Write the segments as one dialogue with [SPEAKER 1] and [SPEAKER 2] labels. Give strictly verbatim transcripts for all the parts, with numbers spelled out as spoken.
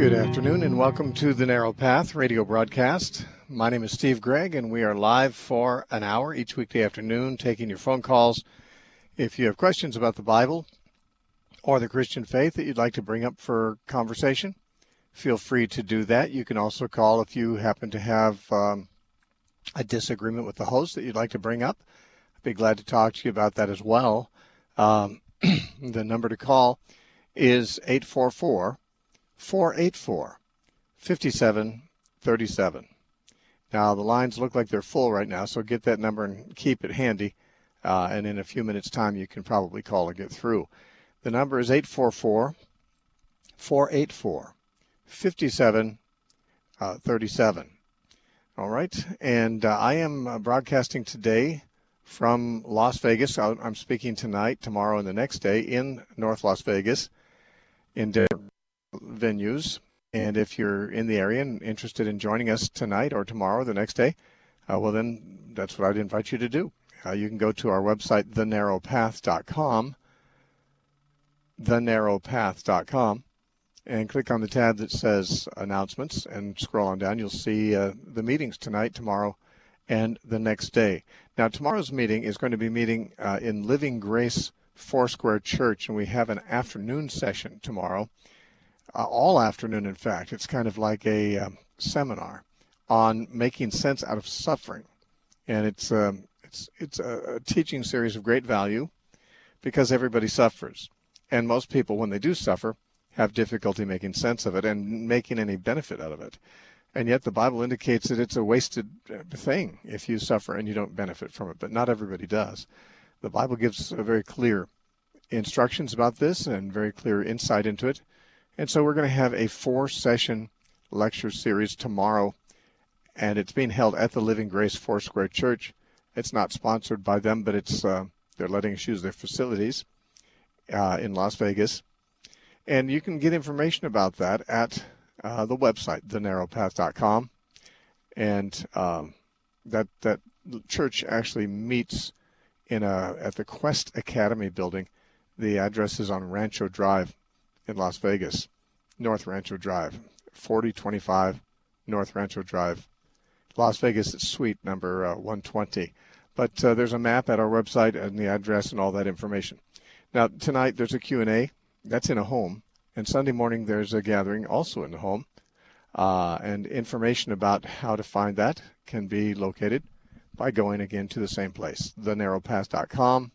[SPEAKER 1] Good afternoon and welcome to the Narrow Path radio broadcast. My name is Steve Gregg and we are live for an hour each weekday afternoon taking your phone calls. If you have questions about the Bible or the Christian faith that you'd like to bring up for conversation, feel free to do that. You can also call if you happen to have um, a disagreement with the host that you'd like to bring up. I'd be glad to talk to you about that as well. Um, the number to call is eight four four, four eight four, five seven three seven. Now, the lines look like they're full right now, so get that number and keep it handy. Uh, and in a few minutes' time, you can probably call and get through. The number is eight four four, four eight four, five seven three seven. All right. And uh, I am uh, broadcasting today from Las Vegas. I'm speaking tonight, tomorrow, and the next day in North Las Vegas in different venues. And if you're in the area and interested in joining us tonight or tomorrow, the next day, uh, well, then that's what I'd invite you to do. Uh, you can go to our website, the narrow path dot com, the narrow path dot com, and click on the tab that says Announcements and scroll on down. You'll see uh, the meetings tonight, tomorrow, and the next day. Now, tomorrow's meeting is going to be meeting uh, in Living Grace Foursquare Church, and we have an afternoon session tomorrow, uh, all afternoon, in fact. It's kind of like a um, seminar on making sense out of suffering, and it's um, it's it's a, a teaching series of great value because everybody suffers, and most people, when they do suffer, have difficulty making sense of it and making any benefit out of it. And yet the Bible indicates that it's a wasted thing if you suffer and you don't benefit from it, but not everybody does. The Bible gives a very clear instructions about this and very clear insight into it. And so we're going to have a four-session lecture series tomorrow, and it's being held at the Living Grace Foursquare Church. It's not sponsored by them, but it's uh, they're letting us use their facilities uh, in Las Vegas. And you can get information about that at uh, the website, the narrow path dot com. And um, that that church actually meets in a at the Quest Academy building. The address is on Rancho Drive in Las Vegas, North Rancho Drive, forty twenty-five North Rancho Drive, Las Vegas. It's suite number uh, one twenty. But uh, there's a map at our website and the address and all that information. Now, tonight there's a Q and A. That's in a home. And Sunday morning there's a gathering also in the home. Uh, and information about how to find that can be located by going again to the same place, the narrow path dot com,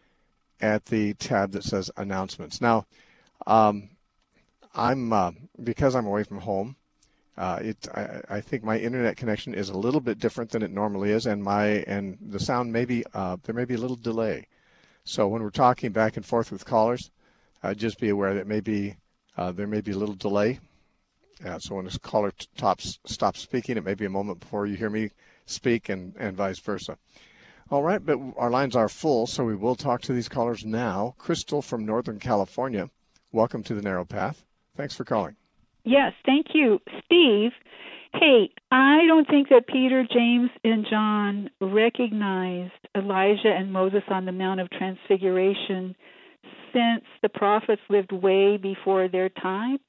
[SPEAKER 1] at the tab that says Announcements. Now, um, I'm uh, because I'm away from home, uh, it I, I think my internet connection is a little bit different than it normally is, and my and the sound may be uh, there may be a little delay. So when we're talking back and forth with callers, uh, just be aware that maybe uh, there may be a little delay. Uh, so when this caller t- tops, stops speaking, it may be a moment before you hear me speak, and, and vice versa. All right, but our lines are full, so we will talk to these callers now. Crystal from Northern California, welcome to the Narrow Path. Thanks for calling.
[SPEAKER 2] Yes, thank you. Steve, hey, I don't think that Peter, James, and John recognized Elijah and Moses on the Mount of Transfiguration, since the prophets lived way before their time.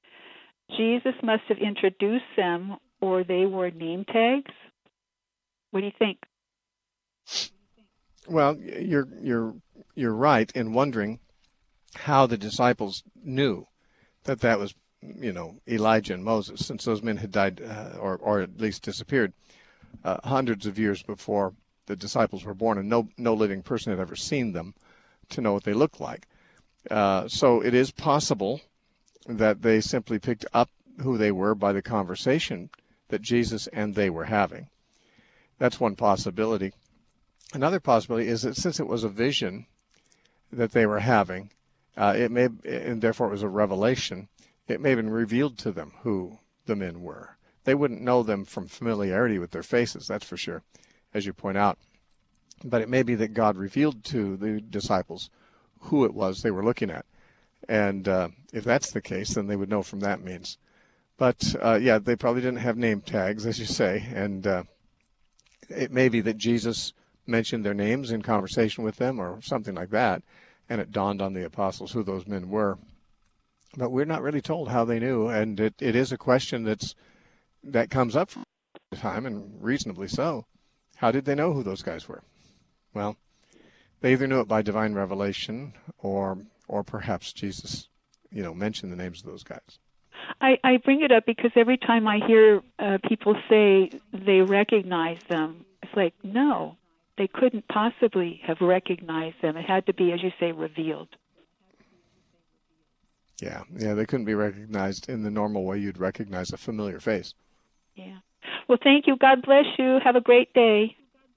[SPEAKER 2] Jesus must have introduced them, or they were name tags. What do you think?
[SPEAKER 1] Well, you're you're you're right in wondering how the disciples knew that that was, you know, Elijah and Moses, since those men had died uh, or or at least disappeared uh, hundreds of years before the disciples were born, and no no living person had ever seen them to know what they looked like. Uh, so it is possible that they simply picked up who they were by the conversation that Jesus and they were having. That's one possibility. Another possibility is that since it was a vision that they were having, uh, it may, and therefore it was a revelation, it may have been revealed to them who the men were. They wouldn't know them from familiarity with their faces, that's for sure, as you point out. But it may be that God revealed to the disciples who it was they were looking at. And uh, if that's the case, then they would know from that means. But, uh, yeah, they probably didn't have name tags, as you say. And uh, it may be that Jesus mentioned their names in conversation with them or something like that, and it dawned on the apostles who those men were. but we're not really told how they knew, and it, it is a question that's that comes up from time to time, and reasonably so. How did they know who those guys were? Well, they either knew it by divine revelation, or or perhaps Jesus, you know, mentioned the names of those guys.
[SPEAKER 2] I, I bring it up because every time I hear uh, people say they recognize them, it's like, no, they couldn't possibly have recognized them. It had to be, as you say, revealed.
[SPEAKER 1] Yeah, yeah, they couldn't be recognized in the normal way you'd recognize a familiar face.
[SPEAKER 2] Yeah. Well, thank you. God bless you. Have a great day.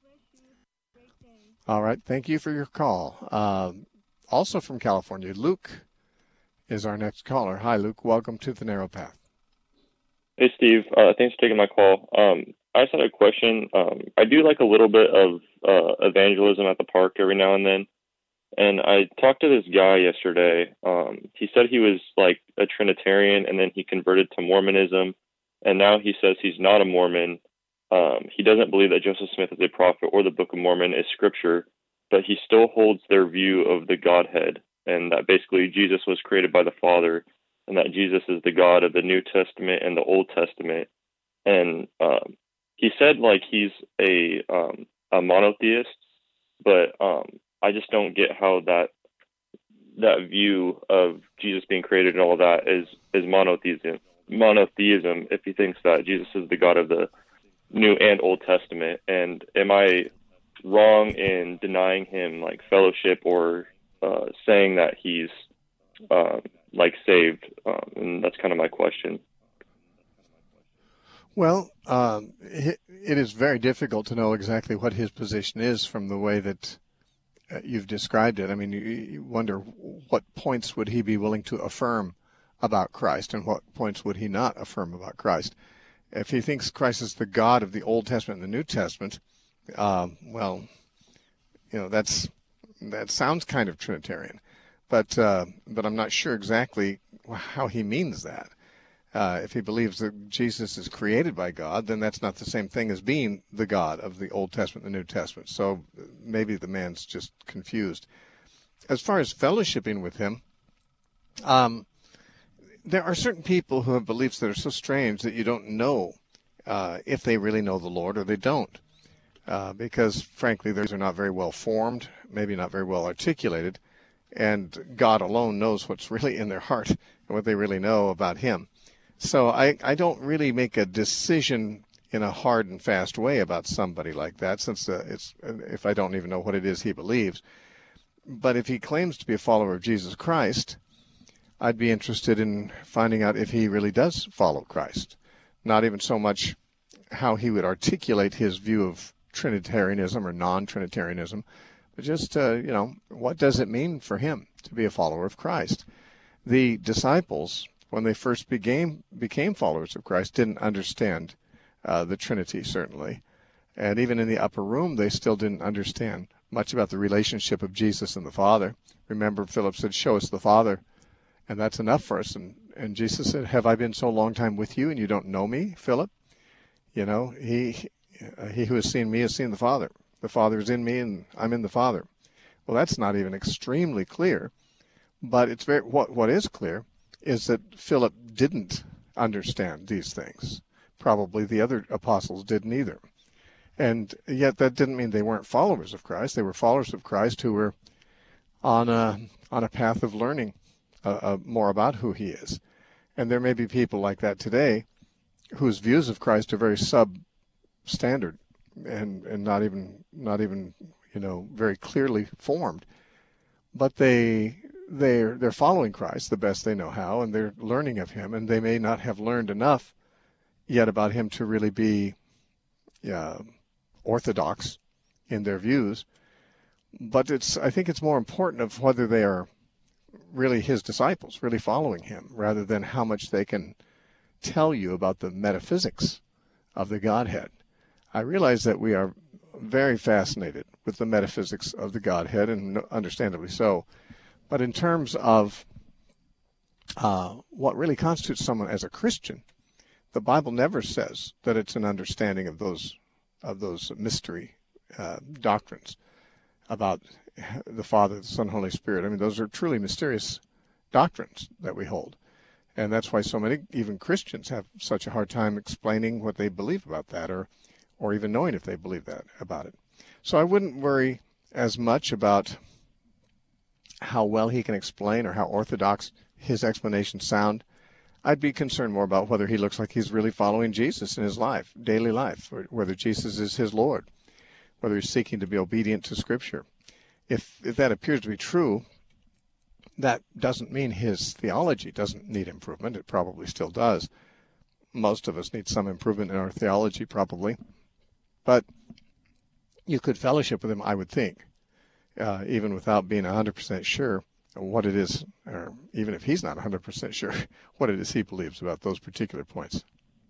[SPEAKER 1] All right. Thank you for your call. Uh, also from California, Luke is our next caller. Hi, Luke. Welcome to The Narrow Path.
[SPEAKER 3] Hey, Steve. Uh, thanks for taking my call. Um, I just had a question. Um, I do like a little bit of uh, evangelism at the park every now and then. And I talked to this guy yesterday. Um, he said he was like a Trinitarian, and then he converted to Mormonism. And now he says he's not a Mormon. Um, he doesn't believe that Joseph Smith is a prophet or the Book of Mormon is scripture, but he still holds their view of the Godhead, and that basically Jesus was created by the Father, and that Jesus is the God of the New Testament and the Old Testament. And um, he said like he's a um, a monotheist, but um, I just don't get how that that view of Jesus being created and all that is is monotheism. Monotheism, if he thinks that Jesus is the God of the New and Old Testament. And am I wrong in denying him like fellowship or uh, saying that he's uh, like saved? Um, and that's kind of my question.
[SPEAKER 1] Well, um, it, it is very difficult to know exactly what his position is from the way that uh, you've described it. I mean, you, you wonder what points would he be willing to affirm about Christ, and what points would he not affirm about Christ? If he thinks Christ is the God of the Old Testament and the New Testament, um, well, you know, that's that sounds kind of Trinitarian, but uh, but I'm not sure exactly how he means that. Uh, if he believes that Jesus is created by God, then that's not the same thing as being the God of the Old Testament and the New Testament. So maybe the man's just confused. As far as fellowshipping with him, um, there are certain people who have beliefs that are so strange that you don't know uh, if they really know the Lord or they don't. Uh, because, frankly, theirs are not very well formed, maybe not very well articulated, and God alone knows what's really in their heart and what they really know about him. So I, I don't really make a decision in a hard and fast way about somebody like that, since uh, it's if I don't even know what it is he believes. But if he claims to be a follower of Jesus Christ, I'd be interested in finding out if he really does follow Christ. Not even so much how he would articulate his view of Trinitarianism or non-Trinitarianism, but just, uh, you know, what does it mean for him to be a follower of Christ? The disciples, when they first became, became followers of Christ, didn't understand uh, the Trinity, certainly. And even in the upper room, they still didn't understand much about the relationship of Jesus and the Father. Remember, Philip said, "Show us the Father, and that's enough for us." And, and Jesus said, "Have I been so long time with you, and you don't know me, Philip?" You know, he, uh, he who has seen me has seen the Father. The Father is in me, and I'm in the Father. Well, that's not even extremely clear, but it's very what what is clear is that Philip didn't understand these things. Probably the other apostles didn't either. And yet that didn't mean they weren't followers of Christ. They were followers of Christ who were on a on a path of learning uh, uh, more about who he is. And there may be people like that today whose views of Christ are very substandard and and not even not even you know very clearly formed, but they they're they're following Christ the best they know how, and they're learning of him, and they may not have learned enough yet about him to really be uh, orthodox in their views. But it's I think it's more important of whether they are really his disciples, really following him, rather than how much they can tell you about the metaphysics of the Godhead. I realize that we are very fascinated with the metaphysics of the Godhead, and understandably so. But in terms of uh, what really constitutes someone as a Christian, the Bible never says that it's an understanding of those of those mystery uh, doctrines about the Father, the Son, Holy Spirit. I mean, those are truly mysterious doctrines that we hold. And that's why so many, even Christians, have such a hard time explaining what they believe about that, or, or even knowing if they believe that about it. So I wouldn't worry as much about how well he can explain or how orthodox his explanations sound. I'd be concerned more about whether he looks like he's really following Jesus in his life, daily life, or whether Jesus is his Lord, whether he's seeking to be obedient to Scripture. If, if that appears to be true, that doesn't mean his theology doesn't need improvement. It probably still does. Most of us need some improvement in our theology, probably. But you could fellowship with him, I would think, uh, even without being one hundred percent sure what it is, or even if he's not one hundred percent sure what it is he believes about those particular points.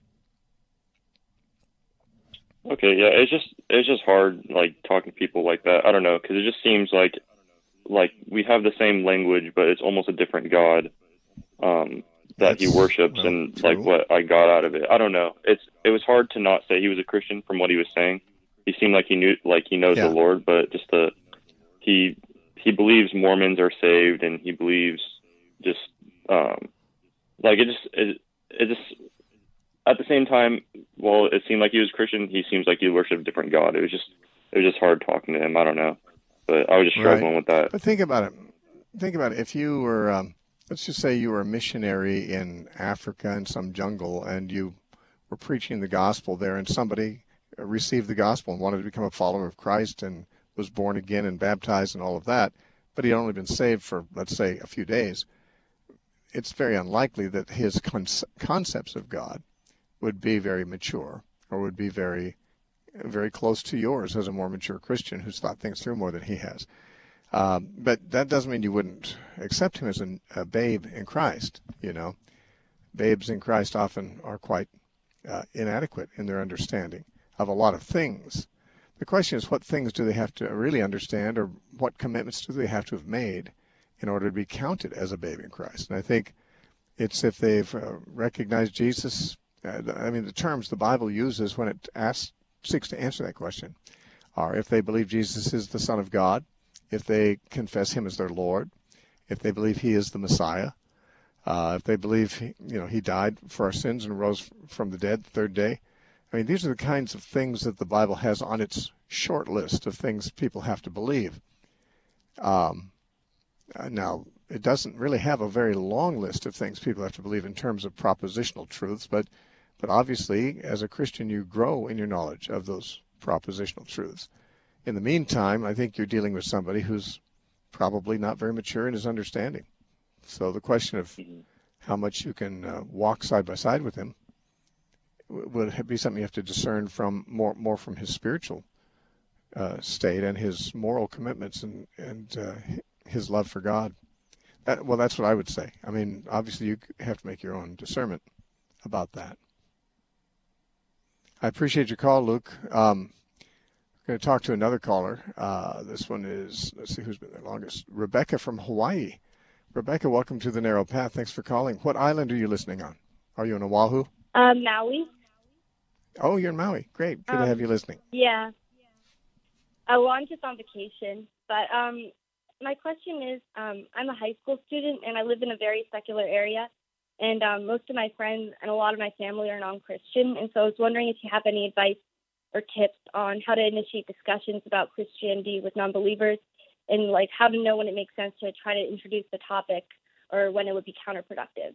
[SPEAKER 3] Okay, yeah, it's just it's just hard, like, talking to people like that. I don't know, because it just seems like like we have the same language, but it's almost a different God um, that That's, he worships, well, and true. Like what I got out of it. I don't know. It's it was hard to not say he was a Christian from what he was saying. He seemed like he knew, like he knows yeah. the Lord, but just the he he believes Mormons are saved, and he believes just um, like it just it it just at the same time. Well, it seemed like he was Christian. He seems like he worshipped a different God. It was just it was just hard talking to him. I don't know. But I was just struggling right. with that.
[SPEAKER 1] But think about it. Think about it. If you were, um, let's just say you were a missionary in Africa in some jungle, and you were preaching the gospel there, and somebody received the gospel and wanted to become a follower of Christ and was born again and baptized and all of that, but he had only been saved for, let's say, a few days. It's very unlikely that his con- concepts of God would be very mature or would be very very close to yours as a more mature Christian who's thought things through more than he has. Um, but that doesn't mean you wouldn't accept him as an, a babe in Christ, you know. Babes in Christ often are quite uh, inadequate in their understanding of a lot of things. The question is, what things do they have to really understand, or what commitments do they have to have made in order to be counted as a babe in Christ? And I think it's if they've uh, recognized Jesus. Uh, I mean, the terms the Bible uses when it asks seeks to answer that question are if they believe Jesus is the Son of God, if they confess him as their Lord, if they believe he is the Messiah, uh, if they believe he, you know he died for our sins and rose from the dead the third day. I mean, these are the kinds of things that the Bible has on its short list of things people have to believe. Um, uh, now, it doesn't really have a very long list of things people have to believe in terms of propositional truths, but But obviously, as a Christian, you grow in your knowledge of those propositional truths. In the meantime, I think you're dealing with somebody who's probably not very mature in his understanding. So the question of how much you can uh, walk side by side with him would be something you have to discern from more more from his spiritual uh, state and his moral commitments and and uh, his love for God. That, well, that's what I would say. I mean, obviously, you have to make your own discernment about that. I appreciate your call, Luke. Um, I'm going to talk to another caller. Uh, this one is, let's see who's been there longest. Rebecca from Hawaii. Rebecca, welcome to The Narrow Path. Thanks for calling. What island are you listening on? Are you in Oahu?
[SPEAKER 4] Uh, Maui.
[SPEAKER 1] Oh, you're in Maui. Great. Good um, to have you listening.
[SPEAKER 4] Yeah. Uh, well, I'm just on vacation. But um, my question is, um, I'm a high school student, and I live in a very secular area. And um, most of my friends and a lot of my family are non-Christian. And so I was wondering if you have any advice or tips on how to initiate discussions about Christianity with non-believers, and like how to know when it makes sense to try to introduce the topic or when it would be counterproductive.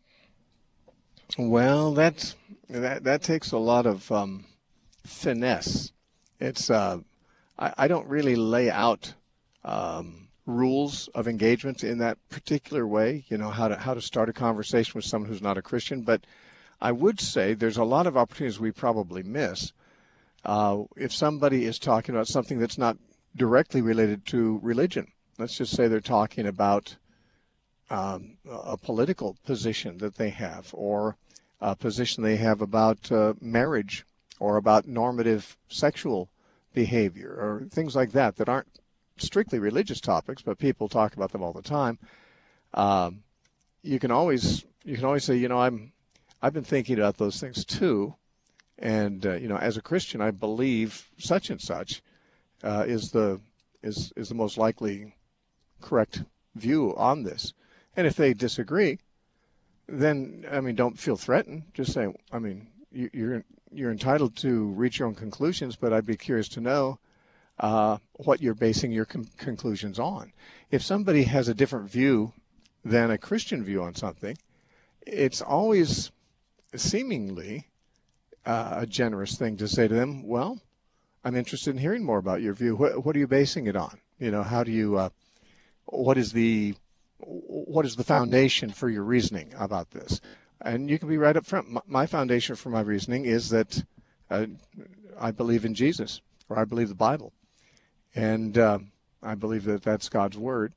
[SPEAKER 1] Well, that's, that that takes a lot of um, finesse. It's uh, I, I don't really lay out um, rules of engagement in that particular way, you know, how to how to start a conversation with someone who's not a Christian. But I would say there's a lot of opportunities we probably miss uh, if somebody is talking about something that's not directly related to religion. Let's just say they're talking about um, a political position that they have, or a position they have about uh, marriage, or about normative sexual behavior, or things like that that aren't strictly religious topics, but people talk about them all the time. Um, you can always you can always say, you know, I'm I've been thinking about those things too, and uh, you know, as a Christian, I believe such and such uh, is the is is the most likely correct view on this. And if they disagree, then, I mean, don't feel threatened. Just say, I mean, you, you're you're entitled to reach your own conclusions, but I'd be curious to know uh, what you're basing your con- conclusions on. If somebody has a different view than a Christian view on something, it's always seemingly uh, a generous thing to say to them, well, I'm interested in hearing more about your view. What, what are you basing it on? You know, how do you, uh, what is the, what is the foundation for your reasoning about this? And you can be right up front. My foundation for my reasoning is that uh, I believe in Jesus, or I believe the Bible. And uh, I believe that that's God's Word.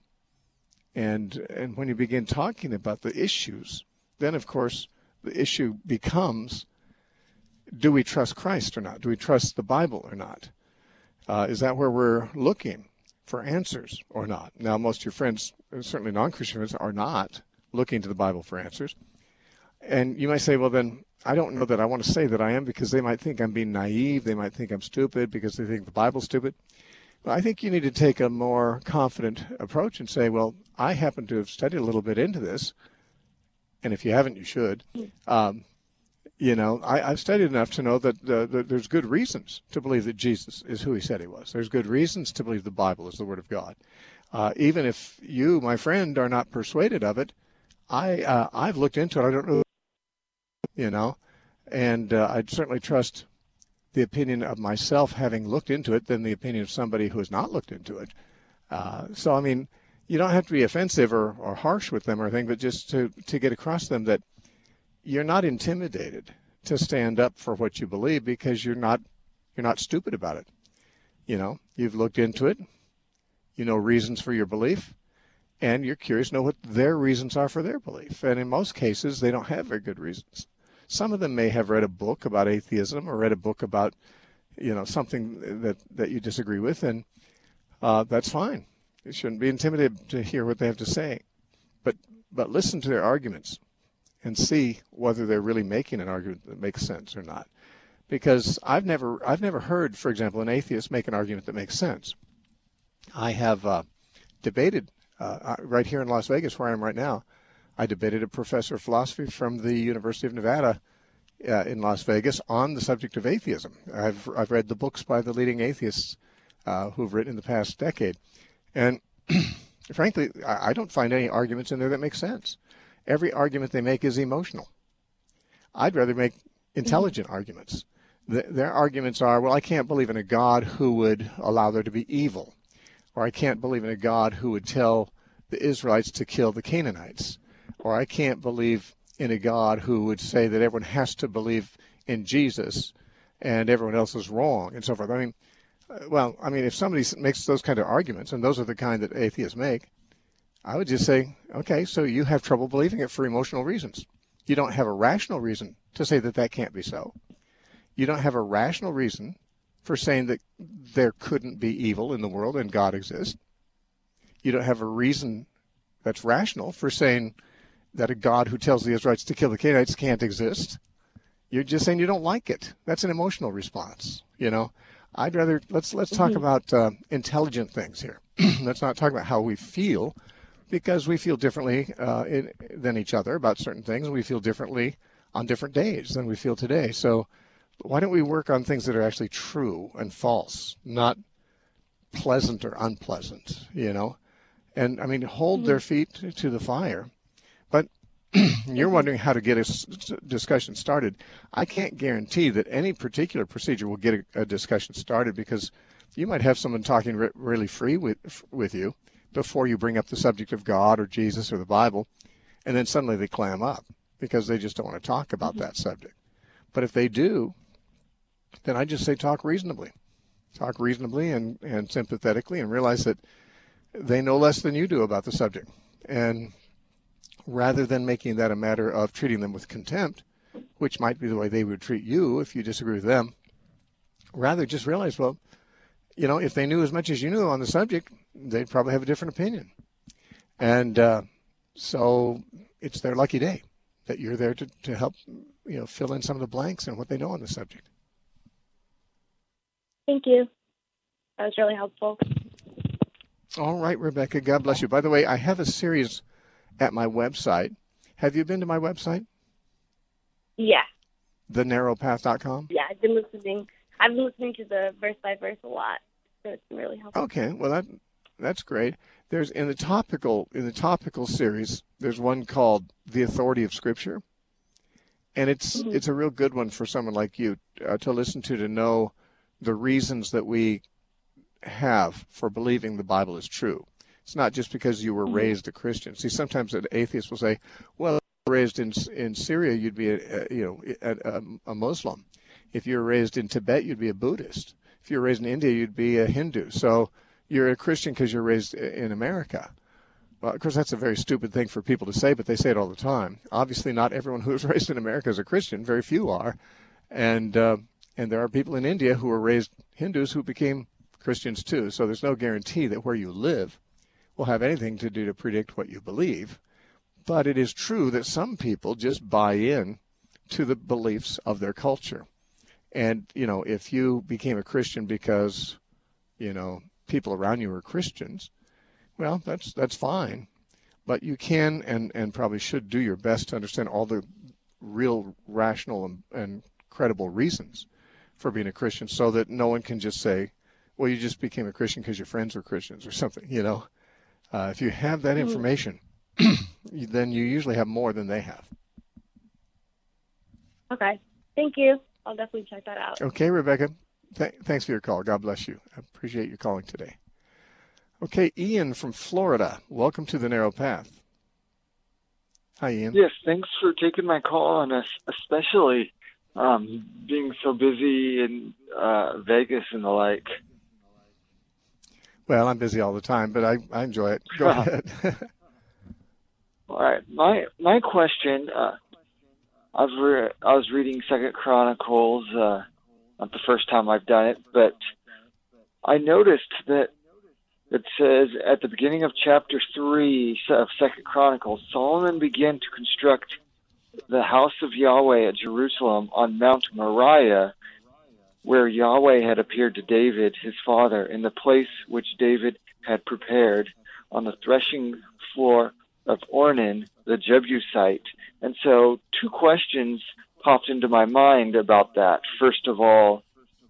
[SPEAKER 1] And and when you begin talking about the issues, then, of course, the issue becomes, do we trust Christ or not? Do we trust the Bible or not? Uh, is that where we're looking for answers or not? Now, most of your friends, certainly non-Christian friends, are not looking to the Bible for answers. And you might say, well, then, I don't know that I want to say that I am, because they might think I'm being naive. They might think I'm stupid because they think the Bible's stupid. But I think you need to take a more confident approach and say, well, I happen to have studied a little bit into this. And if you haven't, you should. Um, you know, I, I've studied enough to know that, uh, that there's good reasons to believe that Jesus is who he said he was. There's good reasons to believe the Bible is the Word of God. Uh, even if you, my friend, are not persuaded of it, I, uh, I've looked into it. I don't know. You know, and uh, I'd certainly trust the opinion of myself having looked into it than the opinion of somebody who has not looked into it. Uh, so, I mean, you don't have to be offensive or, or harsh with them or anything, but just to, to get across them that you're not intimidated to stand up for what you believe, because you're not you're not stupid about it. You know, you've looked into it, you know reasons for your belief, and you're curious to know what their reasons are for their belief. And in most cases, they don't have very good reasons. Some of them may have read a book about atheism or read a book about, you know, something that, that you disagree with, and uh, that's fine. You shouldn't be intimidated to hear what they have to say. But but listen to their arguments and see whether they're really making an argument that makes sense or not. Because I've never I've never heard, for example, an atheist make an argument that makes sense. I have uh, debated uh, right here in Las Vegas, where I am right now. I debated a professor of philosophy from the University of Nevada uh, in Las Vegas on the subject of atheism. I've I've read the books by the leading atheists uh, who've written in the past decade, and frankly, I, I don't find any arguments in there that make sense. Every argument they make is emotional. I'd rather make intelligent mm-hmm. arguments. The, their arguments are, well, I can't believe in a God who would allow there to be evil, or I can't believe in a God who would tell the Israelites to kill the Canaanites. Or I can't believe in a God who would say that everyone has to believe in Jesus and everyone else is wrong, and so forth. I mean, well, I mean, if somebody makes those kind of arguments, and those are the kind that atheists make, I would just say, okay, so you have trouble believing it for emotional reasons. You don't have a rational reason to say that that can't be so. You don't have a rational reason for saying that there couldn't be evil in the world and God exists. You don't have a reason that's rational for saying that a God who tells the Israelites to kill the Canaanites can't exist. You're just saying you don't like it. That's an emotional response. You know, I'd rather let's let's talk mm-hmm. about uh, intelligent things here. Let's not talk about how we feel, because we feel differently uh, in, than each other about certain things. We feel differently on different days than we feel today. So why don't we work on things that are actually true and false, not pleasant or unpleasant? You know, and I mean, hold mm-hmm. their feet to the fire. But you're wondering how to get a discussion started. I can't guarantee that any particular procedure will get a, a discussion started, because you might have someone talking re- really free with with you before you bring up the subject of God or Jesus or the Bible, and then suddenly they clam up because they just don't want to talk about mm-hmm. that subject. But if they do, then I just say talk reasonably. Talk reasonably and, and sympathetically, and realize that they know less than you do about the subject. And rather than making that a matter of treating them with contempt, which might be the way they would treat you if you disagree with them, rather just realize, well, you know, if they knew as much as you knew on the subject, they'd probably have a different opinion. And uh, so it's their lucky day that you're there to, to help, you know, fill in some of the blanks in what they know on the subject.
[SPEAKER 4] Thank you. That was really helpful. All
[SPEAKER 1] right, Rebecca, God bless you. By the way, I have a series at my website Have you been to my website?
[SPEAKER 4] Yeah.
[SPEAKER 1] the narrow path dot com?
[SPEAKER 4] Yeah, I've been listening. I've been listening to the verse by verse a lot, so it's been really helpful.
[SPEAKER 1] Okay, well that that's great. There's in the topical in the topical series, there's one called The Authority of Scripture, and it's mm-hmm. it's a real good one for someone like you uh, to listen to to know the reasons that we have for believing the Bible is true. It's not just because you were mm-hmm. raised a Christian. See, sometimes an atheist will say, "Well, raised in in Syria, you'd be a, a you know a, a Muslim. If you were raised in Tibet, you'd be a Buddhist. If you were raised in India, you'd be a Hindu. So you're a Christian because you're raised in America." Well, of course, that's a very stupid thing for people to say, but they say it all the time. Obviously, not everyone who was raised in America is a Christian. Very few are, and uh, and there are people in India who were raised Hindus who became Christians too. So there's no guarantee that where you live will have anything to do to predict what you believe. But it is true that some people just buy in to the beliefs of their culture. And, you know, if you became a Christian because, you know, people around you were Christians, well, that's that's fine. But you can and, and probably should do your best to understand all the real rational and, and credible reasons for being a Christian so that no one can just say, well, you just became a Christian because your friends were Christians or something, you know. Uh, if you have that information, then you usually have more than they have.
[SPEAKER 4] Okay. Thank you. I'll definitely check that out.
[SPEAKER 1] Okay, Rebecca. Th- thanks for your call. God bless you. I appreciate you calling today. Okay, Ian from Florida. Welcome to the Narrow Path. Hi, Ian.
[SPEAKER 5] Yes, thanks for taking my call, and especially um, being so busy in uh, Vegas and the like.
[SPEAKER 1] Well, I'm busy all the time, but I, I enjoy it. Go ahead.
[SPEAKER 5] All right. My my question, uh, I've re- I was reading Second Chronicles, uh, not the first time I've done it, but I noticed that it says at the beginning of chapter three of Second Chronicles, Solomon began to construct the house of Yahweh at Jerusalem on Mount Moriah, where Yahweh had appeared to David, his father, in the place which David had prepared on the threshing floor of Ornan, the Jebusite. And so two questions popped into my mind about that. First of all,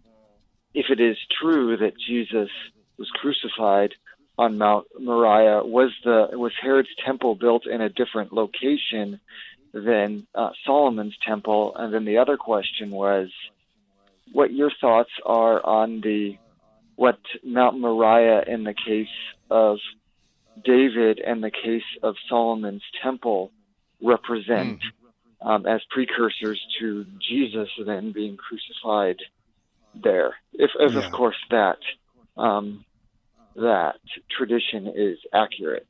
[SPEAKER 5] if it is true that Jesus was crucified on Mount Moriah, was the was Herod's temple built in a different location than uh, Solomon's temple? And then the other question was, what your thoughts are on the what Mount Moriah in the case of David and the case of Solomon's temple represent mm. um, as precursors to Jesus then being crucified there. If, if yeah. of course, that um, that tradition is accurate.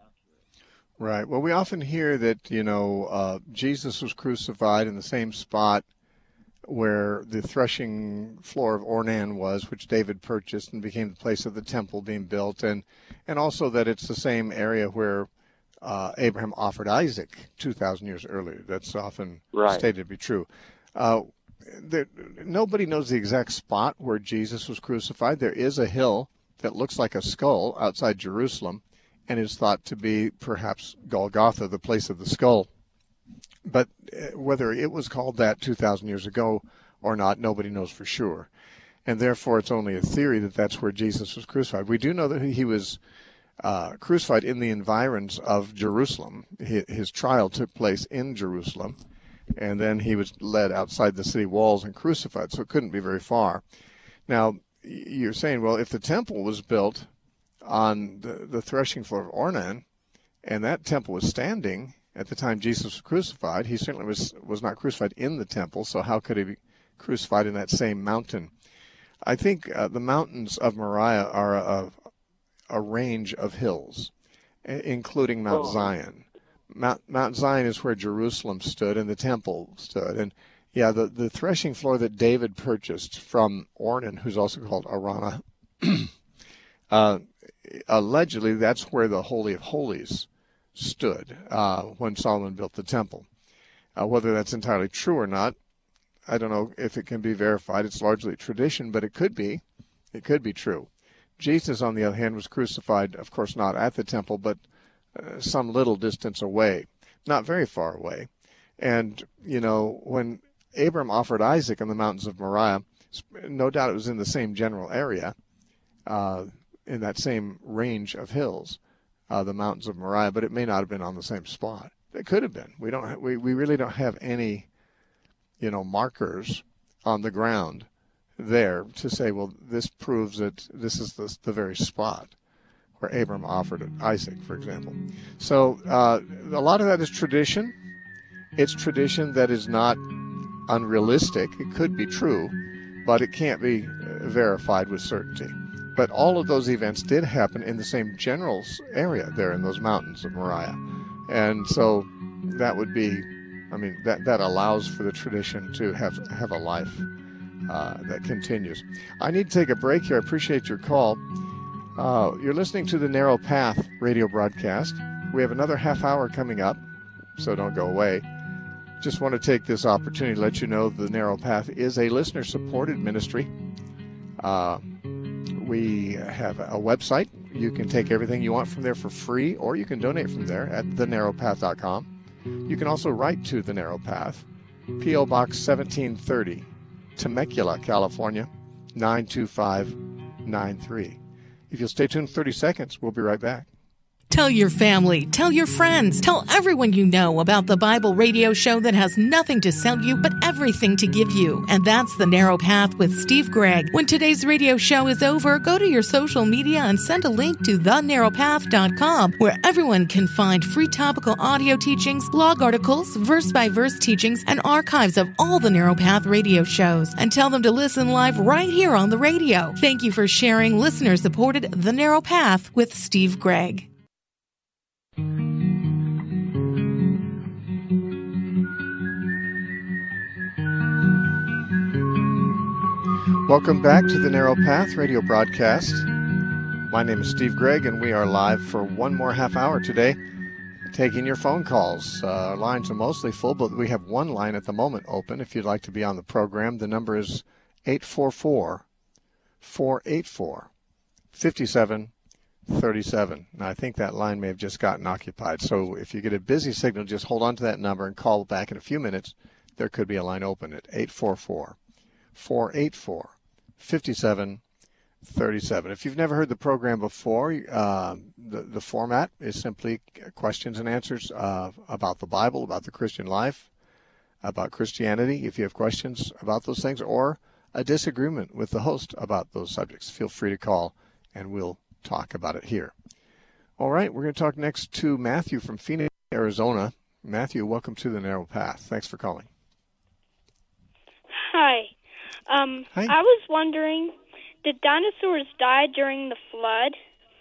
[SPEAKER 1] Right. Well, we often hear that, you know, uh, Jesus was crucified in the same spot where the threshing floor of Ornan was, which David purchased and became the place of the temple being built, and and also that it's the same area where uh, Abraham offered Isaac two thousand years earlier. That's often right. stated to be true. Uh, there, nobody knows the exact spot where Jesus was crucified. There is a hill that looks like a skull outside Jerusalem and is thought to be perhaps Golgotha, the place of the skull. But whether it was called that two thousand years ago or not, nobody knows for sure. And therefore, it's only a theory that that's where Jesus was crucified. We do know that he was uh, crucified in the environs of Jerusalem. His, his trial took place in Jerusalem, and then he was led outside the city walls and crucified, so it couldn't be very far. Now, you're saying, well, if the temple was built on the, the threshing floor of Ornan, and that temple was standing at the time Jesus was crucified, he certainly was was not crucified in the temple, so how could he be crucified in that same mountain? I think uh, the mountains of Moriah are a, a range of hills, including Mount oh. Zion. Mount, Mount Zion is where Jerusalem stood and the temple stood. And yeah, the, the threshing floor that David purchased from Ornan, who's also called Arana, uh, allegedly that's where the Holy of Holies stood uh, when Solomon built the temple. Uh, whether that's entirely true or not, I don't know if it can be verified. It's largely tradition, but it could be. It could be true. Jesus, on the other hand, was crucified, of course, not at the temple, but uh, some little distance away. not very far away. And, you know, when Abram offered Isaac in the mountains of Moriah, no doubt it was in the same general area, uh, in that same range of hills, uh, the mountains of Moriah, but it may not have been on the same spot. It could have been. We don't. Ha- we we really don't have any, you know, markers on the ground there to say, well, this proves that this is the the very spot where Abram offered Isaac, for example. So uh, a lot of that is tradition. It's tradition that is not unrealistic. It could be true, but it can't be verified with certainty. But all of those events did happen in the same general area there in those mountains of Moriah. And so that would be, I mean, that, that allows for the tradition to have, have a life uh, that continues. I need to take a break here. I appreciate your call. Uh, you're listening to the Narrow Path radio broadcast. We have another half hour coming up, so don't go away. Just want to take this opportunity to let you know the Narrow Path is a listener-supported ministry. Uh, we have a website. You can take everything you want from there for free, or you can donate from there at the narrow path dot com. You can also write to The Narrow Path, P O Box seventeen thirty, Temecula, California, nine two five nine three. If you'll stay tuned thirty seconds, we'll be right back.
[SPEAKER 6] Tell your family, tell your friends, tell everyone you know about the Bible radio show that has nothing to sell you but everything to give you. And that's The Narrow Path with Steve Gregg. When today's radio show is over, go to your social media and send a link to the narrow path dot com, where everyone can find free topical audio teachings, blog articles, verse-by-verse teachings, and archives of all the Narrow Path radio shows. And tell them to listen live right here on the radio. Thank you for sharing listener-supported The Narrow Path with Steve Gregg.
[SPEAKER 1] Welcome back to the Narrow Path radio broadcast. My name is Steve Gregg, and we are live for one more half hour today, taking your phone calls. Uh, our lines are mostly full, but we have one line at the moment open. If you'd like to be on the program, the number is eight four four, four eight four, five seven three seven. Now, I think that line may have just gotten occupied, so if you get a busy signal, just hold on to that number and call back in a few minutes. There could be a line open at eight four four, four eight four, five seven three seven. If you've never heard the program before, uh, the, the format is simply questions and answers uh, about the Bible, about the Christian life, about Christianity. If you have questions about those things or a disagreement with the host about those subjects, feel free to call and we'll talk about it here. All right, we're going to talk next to Matthew from Phoenix, Arizona. Matthew, welcome to the Narrow Path. Thanks for calling.
[SPEAKER 7] Hi. Um,
[SPEAKER 1] Hi.
[SPEAKER 7] I was wondering, did dinosaurs die during the flood?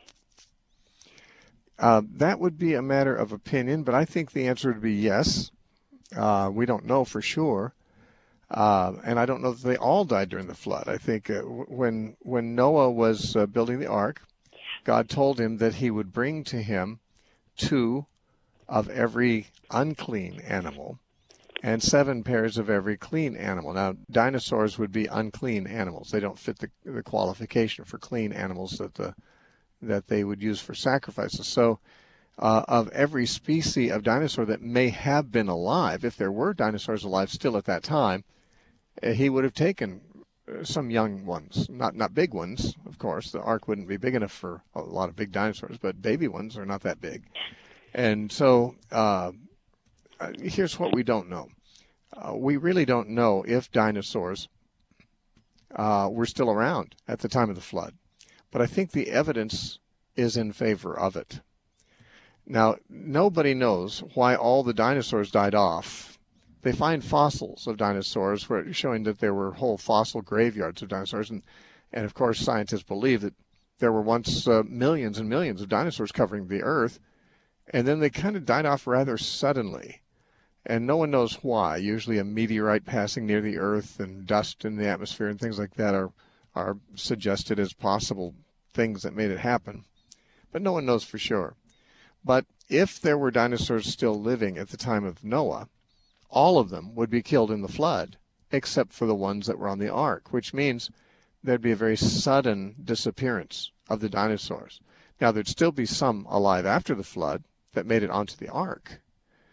[SPEAKER 1] Uh, that would be a matter of opinion, but I think the answer would be yes. Uh, we don't know for sure. Uh, and I don't know that they all died during the flood. I think uh, when when Noah was uh, building the ark, God told him that he would bring to him two of every unclean animal and seven pairs of every clean animal. Now, dinosaurs would be unclean animals. They don't fit the, the qualification for clean animals that the that they would use for sacrifices. So uh, of every species of dinosaur that may have been alive, if there were dinosaurs alive still at that time, uh, he would have taken some young ones, not not big ones, of course. The ark wouldn't be big enough for a lot of big dinosaurs, but baby ones are not that big. And so uh, here's what we don't know. Uh, we really don't know if dinosaurs uh, were still around at the time of the flood, but I think the evidence is in favor of it. Now, nobody knows why all the dinosaurs died off. They find fossils of dinosaurs where showing that there were whole fossil graveyards of dinosaurs. And, and of course, scientists believe that there were once uh, millions and millions of dinosaurs covering the earth. And then they kind of died off rather suddenly. And no one knows why. Usually a meteorite passing near the earth and dust in the atmosphere and things like that are, are suggested as possible things that made it happen. But no one knows for sure. But if there were dinosaurs still living at the time of Noah, all of them would be killed in the flood, except for the ones that were on the ark, which means there'd be a very sudden disappearance of the dinosaurs. Now, there'd still be some alive after the flood that made it onto the ark,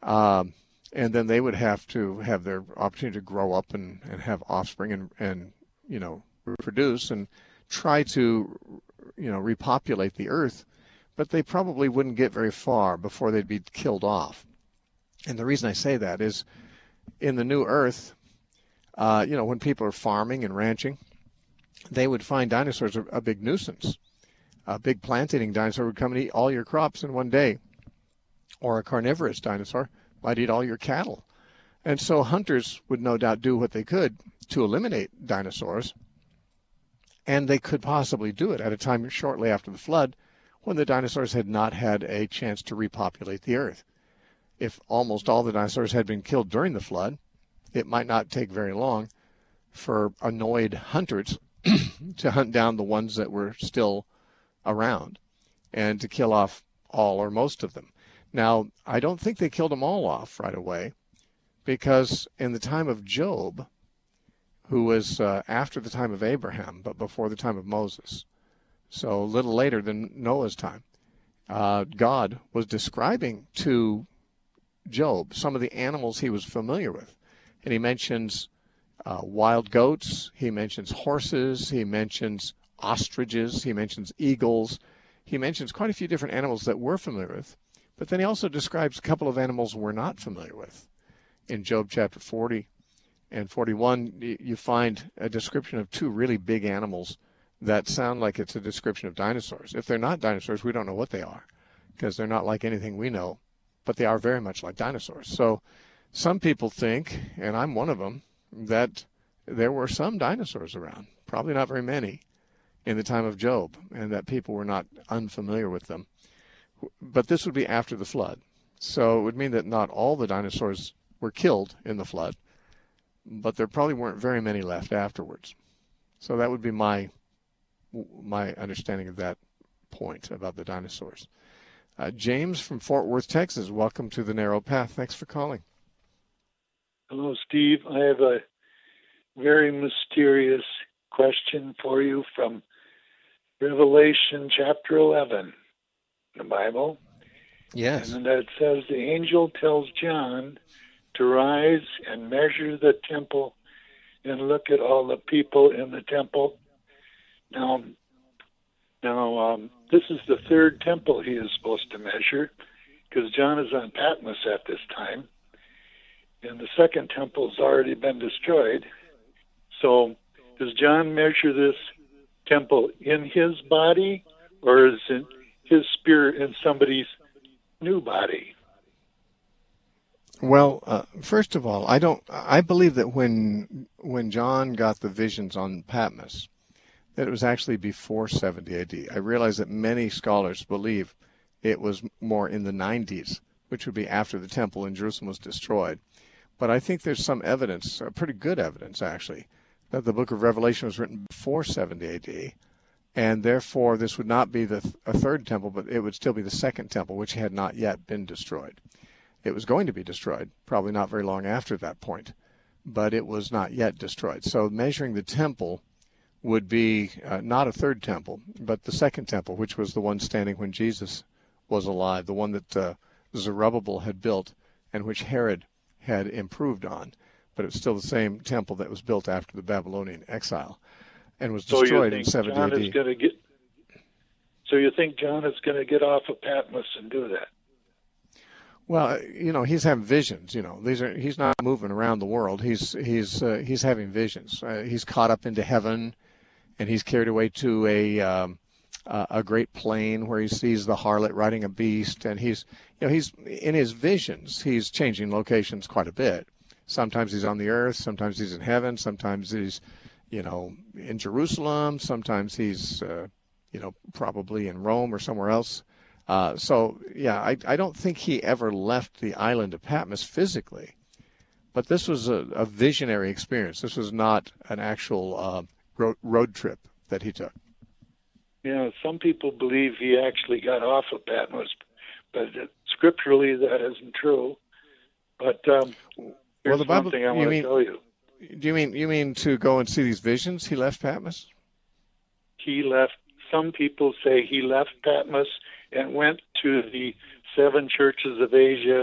[SPEAKER 1] Um, and then they would have to have their opportunity to grow up and, and have offspring and, and, you know, reproduce and try to, you know, repopulate the earth, but they probably wouldn't get very far before they'd be killed off. And the reason I say that is in the new earth, uh, you know, when people are farming and ranching, they would find dinosaurs a, a big nuisance. A big plant-eating dinosaur would come and eat all your crops in one day, or a carnivorous dinosaur might eat all your cattle. And so hunters would no doubt do what they could to eliminate dinosaurs, and they could possibly do it at a time shortly after the flood when the dinosaurs had not had a chance to repopulate the earth. If almost all the dinosaurs had been killed during the flood, it might not take very long for annoyed hunters to hunt down the ones that were still around and to kill off all or most of them. Now, I don't think they killed them all off right away, because in the time of Job, who was uh, after the time of Abraham, but before the time of Moses, so a little later than Noah's time, uh, God was describing to Job some of the animals he was familiar with. And he mentions uh, wild goats, he mentions horses, he mentions ostriches, he mentions eagles, he mentions quite a few different animals that we're familiar with. But then he also describes a couple of animals we're not familiar with. In Job chapter forty and forty-one, you find a description of two really big animals that sound like it's a description of dinosaurs. If they're not dinosaurs, we don't know what they are, because they're not like anything we know, but they are very much like dinosaurs. So some people think, and I'm one of them, that there were some dinosaurs around, probably not very many, in the time of Job, and that people were not unfamiliar with them. But this would be after the flood. So it would mean that not all the dinosaurs were killed in the flood, but there probably weren't very many left afterwards. So that would be my my understanding of that point about the dinosaurs. Uh, James from Fort Worth, Texas, welcome to the Narrow Path. Thanks for calling.
[SPEAKER 8] Hello, Steve. I have a very mysterious question for you from Revelation chapter eleven, the Bible.
[SPEAKER 1] Yes.
[SPEAKER 8] And that says, the angel tells John to rise and measure the temple and look at all the people in the temple. Now, now um, this is the third temple he is supposed to measure, because John is on Patmos at this time, and the second temple has already been destroyed. So does John measure this temple in his body, or is it his spirit in somebody's new body?
[SPEAKER 1] Well, uh, first of all, I don't. I believe that when when John got the visions on Patmos, that it was actually before seventy A D. I realize that many scholars believe it was more in the nineties, which would be after the temple in Jerusalem was destroyed. But I think there's some evidence, uh, pretty good evidence actually, that the book of Revelation was written before seventy A D, and therefore this would not be the th- a third temple, but it would still be the second temple, which had not yet been destroyed. It was going to be destroyed, probably not very long after that point, but it was not yet destroyed. So measuring the temple would be uh, not a third temple, but the second temple, which was the one standing when Jesus was alive, the one that uh, Zerubbabel had built and which Herod had improved on. But it's still the same temple that was built after the Babylonian exile and was destroyed in seventy A D.
[SPEAKER 8] Is going to get, so you think John is going to get off of Patmos and do that?
[SPEAKER 1] Well, you know, he's having visions. You know, these are he's not moving around the world. He's he's uh, he's having visions. Uh, he's caught up into heaven, and he's carried away to a um, uh, a great plain where he sees the harlot riding a beast, and he's you know he's in his visions. He's changing locations quite a bit. Sometimes he's on the earth, sometimes he's in heaven, sometimes he's, you know, in Jerusalem, sometimes he's, uh, you know, probably in Rome or somewhere else. Uh, so, yeah, I, I don't think he ever left the island of Patmos physically, but this was a, a visionary experience. This was not an actual uh, road, road trip that he took.
[SPEAKER 8] Yeah, some people believe he actually got off of Patmos, but scripturally that isn't true. But um,
[SPEAKER 1] well, the Bible,
[SPEAKER 8] one thing I want
[SPEAKER 1] mean,
[SPEAKER 8] to tell you.
[SPEAKER 1] Do you mean you mean to go and see these visions? He left Patmos?
[SPEAKER 8] He left. Some people say he left Patmos and went to the seven churches of Asia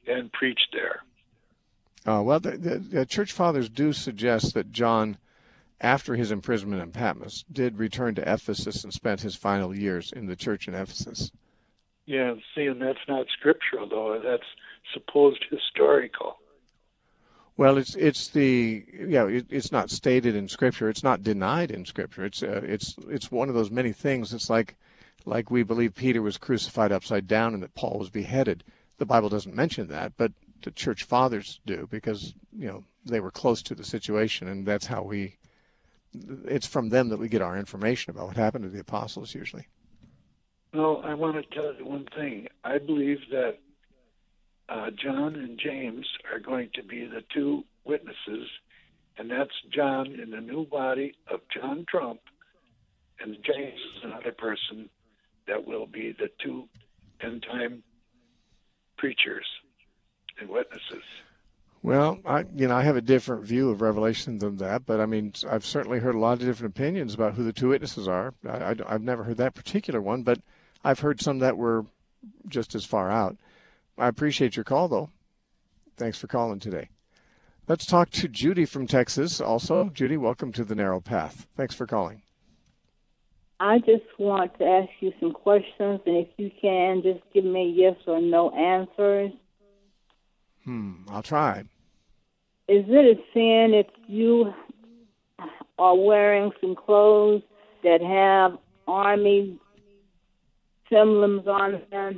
[SPEAKER 8] and preached there.
[SPEAKER 1] Uh, well, the, the, the church fathers do suggest that John, after his imprisonment in Patmos, did return to Ephesus and spent his final years in the church in Ephesus.
[SPEAKER 8] Yeah, see, and that's not scriptural, though. That's supposed historical.
[SPEAKER 1] Well, it's it's the yeah it, it's not stated in Scripture. It's not denied in Scripture. It's uh, it's it's one of those many things. It's like like we believe Peter was crucified upside down and that Paul was beheaded. The Bible doesn't mention that, but the church fathers do, because you know they were close to the situation, and that's how we. It's from them that we get our information about what happened to the apostles usually.
[SPEAKER 8] Well, I want to tell you one thing. I believe that uh, John and James are going to be the two witnesses, and that's John in the new body of John Trump, and James is another person that will be the two end-time preachers and witnesses.
[SPEAKER 1] Well, I you know I have a different view of Revelation than that, but I mean I've certainly heard a lot of different opinions about who the two witnesses are. I, I, I've never heard that particular one, but I've heard some that were just as far out. I appreciate your call, though. Thanks for calling today. Let's talk to Judy from Texas. Also, Judy, welcome to the Narrow Path. Thanks for calling.
[SPEAKER 9] I just want to ask you some questions, and if you can, just give me yes or no answers.
[SPEAKER 1] Hmm, I'll try.
[SPEAKER 9] Is it a sin if you are wearing some clothes that have army emblems on them?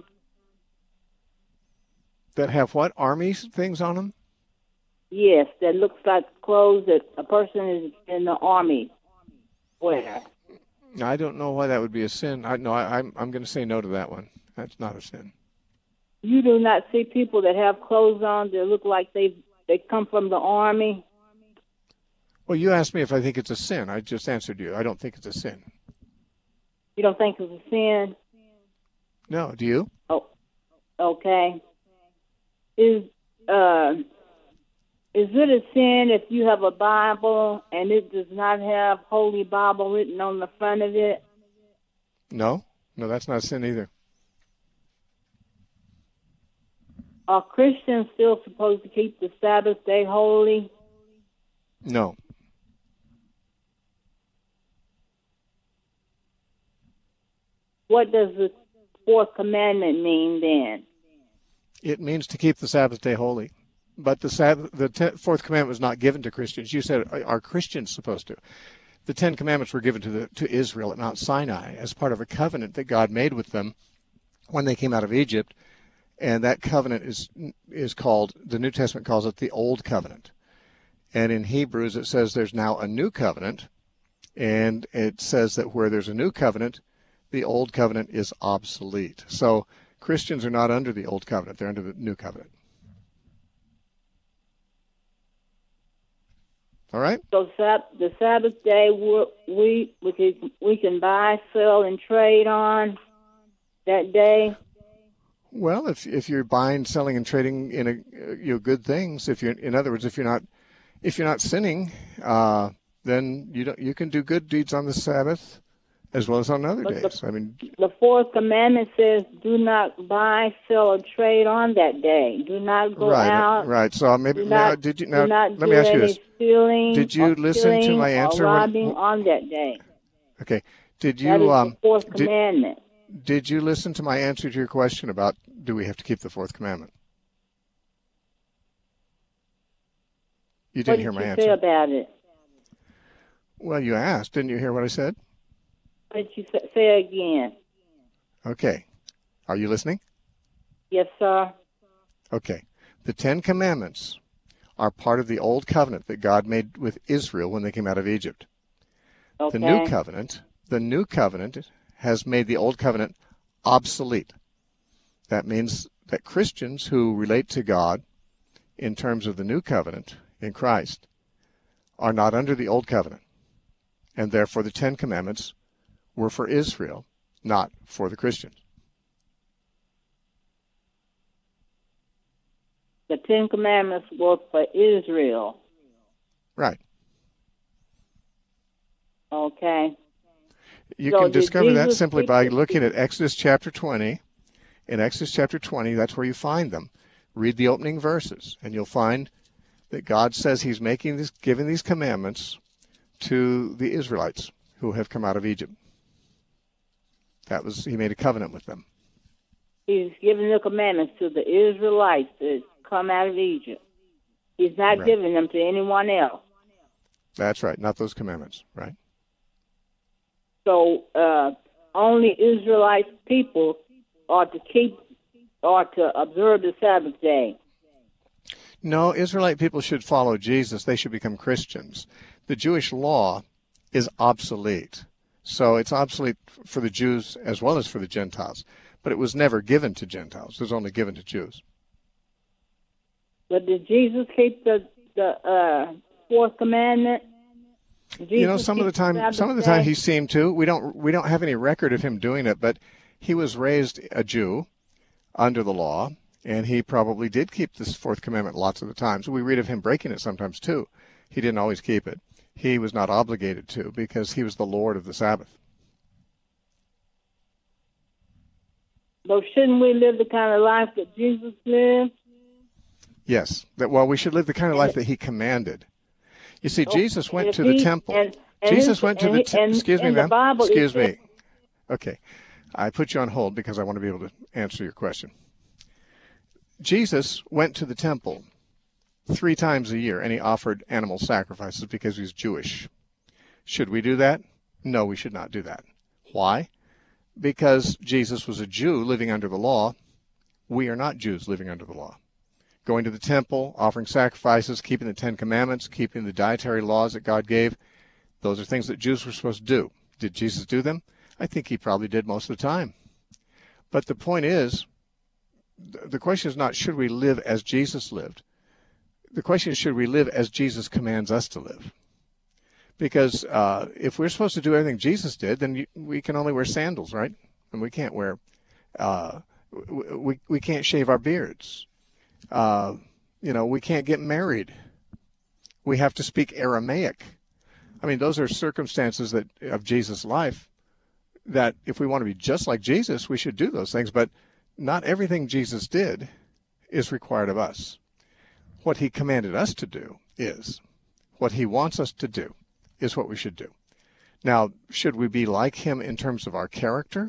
[SPEAKER 1] That have what? Army things on them?
[SPEAKER 9] Yes, that looks like clothes that a person is in the army wear.
[SPEAKER 1] I don't know why that would be a sin. I no, I, I'm I'm going to say no to that one. That's not a sin.
[SPEAKER 9] You do not see people that have clothes on that look like they they come from the army?
[SPEAKER 1] Well, you asked me if I think it's a sin. I just answered you. I don't think it's a sin.
[SPEAKER 9] You don't think it's a sin?
[SPEAKER 1] No, do you?
[SPEAKER 9] Oh, okay. Is uh, is it a sin if you have a Bible and it does not have Holy Bible written on the front of it?
[SPEAKER 1] No, no, that's not a sin either.
[SPEAKER 9] Are Christians still supposed to keep the Sabbath day holy?
[SPEAKER 1] No.
[SPEAKER 9] What does the fourth commandment mean then?
[SPEAKER 1] It means to keep the Sabbath day holy. But the Sabbath, the ten, fourth commandment was not given to Christians. You said, are Christians supposed to? The Ten Commandments were given to the to Israel at Mount Sinai as part of a covenant that God made with them when they came out of Egypt. And that covenant is is called, the New Testament calls it the Old Covenant. And in Hebrews it says there's now a new covenant. And it says that where there's a new covenant, the Old Covenant is obsolete. So Christians are not under the Old Covenant. They're under the New Covenant. All right?
[SPEAKER 9] So the Sabbath day we we can, we can buy, sell, and trade on that day?
[SPEAKER 1] Well, if if you're buying, selling, and trading in a you know good things, if you're in other words, if you're not if you're not sinning, uh, then you don't you can do good deeds on the Sabbath as well as on other
[SPEAKER 9] but
[SPEAKER 1] days.
[SPEAKER 9] The,
[SPEAKER 1] I mean,
[SPEAKER 9] the fourth commandment says, "Do not buy, sell, or trade on that day. Do not go
[SPEAKER 1] right,
[SPEAKER 9] out."
[SPEAKER 1] Right. So maybe
[SPEAKER 9] do
[SPEAKER 1] now,
[SPEAKER 9] not,
[SPEAKER 1] did you now
[SPEAKER 9] do not
[SPEAKER 1] let
[SPEAKER 9] do
[SPEAKER 1] me ask you
[SPEAKER 9] any
[SPEAKER 1] this:
[SPEAKER 9] stealing
[SPEAKER 1] Did you listen to my answer?
[SPEAKER 9] Or
[SPEAKER 1] when,
[SPEAKER 9] robbing on that day.
[SPEAKER 1] Okay. Did you
[SPEAKER 9] That is
[SPEAKER 1] um?
[SPEAKER 9] the fourth
[SPEAKER 1] did,
[SPEAKER 9] commandment.
[SPEAKER 1] Did you listen to my answer to your question about do we have to keep the fourth commandment? You didn't
[SPEAKER 9] what
[SPEAKER 1] hear
[SPEAKER 9] did
[SPEAKER 1] my
[SPEAKER 9] you
[SPEAKER 1] answer.
[SPEAKER 9] say about it?
[SPEAKER 1] Well, you asked. Didn't you hear what I said?
[SPEAKER 9] What did you say, say again?
[SPEAKER 1] Okay. Are you listening?
[SPEAKER 9] Yes, sir.
[SPEAKER 1] Okay. The Ten Commandments are part of the Old Covenant that God made with Israel when they came out of Egypt.
[SPEAKER 9] Okay.
[SPEAKER 1] The New Covenant, the New Covenant has made the Old Covenant obsolete. That means that Christians who relate to God in terms of the New Covenant in Christ are not under the Old Covenant. And therefore the Ten Commandments were for Israel, not for the Christians.
[SPEAKER 9] The Ten Commandments were for Israel.
[SPEAKER 1] Right.
[SPEAKER 9] Okay.
[SPEAKER 1] You
[SPEAKER 9] so
[SPEAKER 1] can discover that
[SPEAKER 9] Jesus
[SPEAKER 1] simply by
[SPEAKER 9] speak-
[SPEAKER 1] looking at Exodus chapter twenty. In Exodus chapter twenty, that's where you find them. read the opening verses, and you'll find that God says he's making this, giving these commandments to the Israelites who have come out of Egypt. That was, he made a covenant with them.
[SPEAKER 9] He's giving the commandments to the Israelites that come out of Egypt. He's not
[SPEAKER 1] Right.
[SPEAKER 9] giving them to anyone else.
[SPEAKER 1] That's right, not those commandments, right?
[SPEAKER 9] So uh, only Israelite people are to keep, are to observe the Sabbath day.
[SPEAKER 1] No, Israelite people should follow Jesus. They should become Christians. The Jewish law is obsolete. So it's obsolete for the Jews as well as for the Gentiles. But it was never given to Gentiles. It was only given to Jews.
[SPEAKER 9] But did Jesus keep the the uh, fourth commandment? Did
[SPEAKER 1] You know,
[SPEAKER 9] Jesus
[SPEAKER 1] some of the
[SPEAKER 9] keep
[SPEAKER 1] time,
[SPEAKER 9] Sabbath
[SPEAKER 1] some of the
[SPEAKER 9] day?
[SPEAKER 1] time he seemed to. We don't, we don't have any record of him doing it, but he was raised a Jew under the law, and he probably did keep this fourth commandment lots of the times. We read of him breaking it sometimes too. He didn't always keep it. He was not obligated to because he was the Lord of the Sabbath.
[SPEAKER 9] So shouldn't we live the kind of life that Jesus lived?
[SPEAKER 1] Yes. That, well, we should live the kind of life that he commanded. You see, Jesus went
[SPEAKER 9] And
[SPEAKER 1] to
[SPEAKER 9] if
[SPEAKER 1] the
[SPEAKER 9] he-
[SPEAKER 1] temple.
[SPEAKER 9] and- and
[SPEAKER 1] Jesus
[SPEAKER 9] his-
[SPEAKER 1] went to
[SPEAKER 9] and
[SPEAKER 1] the
[SPEAKER 9] he-
[SPEAKER 1] temple.
[SPEAKER 9] and
[SPEAKER 1] Excuse me,
[SPEAKER 9] in the
[SPEAKER 1] ma'am.
[SPEAKER 9] Bible it
[SPEAKER 1] Excuse
[SPEAKER 9] says-
[SPEAKER 1] me. Okay. I put you on hold because I want to be able to answer your question. Jesus went to the temple three times a year, and he offered animal sacrifices because he's Jewish. Should we do that? No, we should not do that. Why? Because Jesus was a Jew living under the law. We are not Jews living under the law. Going to the temple, offering sacrifices, keeping the Ten Commandments, keeping the dietary laws that God gave, those are things that Jews were supposed to do. Did Jesus do them? I think he probably did most of the time. But the point is, the question is not should we live as Jesus lived. The question is should we live as Jesus commands us to live. Because uh, if we're supposed to do everything Jesus did, then you, we can only wear sandals, right? And we can't wear, uh, we, we can't shave our beards. Uh, you know, we can't get married. We have to speak Aramaic. I mean, those are circumstances that of Jesus' life that if we want to be just like Jesus, we should do those things. But not everything Jesus did is required of us. What he commanded us to do is, what he wants us to do is what we should do. Now, should we be like him in terms of our character,